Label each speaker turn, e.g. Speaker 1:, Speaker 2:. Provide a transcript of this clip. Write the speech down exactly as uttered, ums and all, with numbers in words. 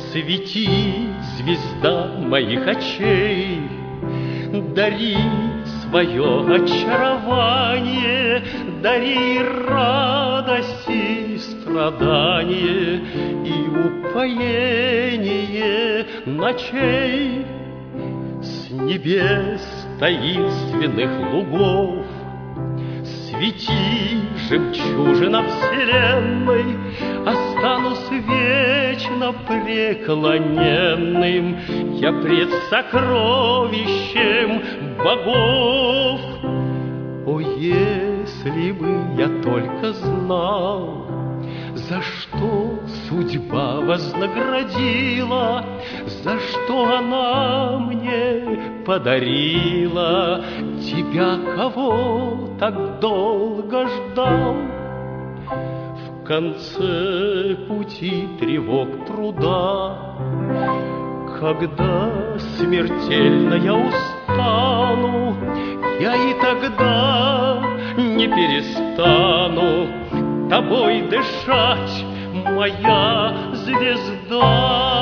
Speaker 1: Свети, звезда моих очей, дари свое очарование, дари радость и страдание и упоение ночей. С небес таинственных лугов свети, жемчужина вселенной, останусь вечно преклоненным я пред сокровищем богов. О, если бы я только знал, за что судьба вознаградила, за что она мне подарила тебя, кого так долго ждал. В конце пути тревог труда, когда смертельно я устану, я и тогда не перестану тобой дышать, моя звезда.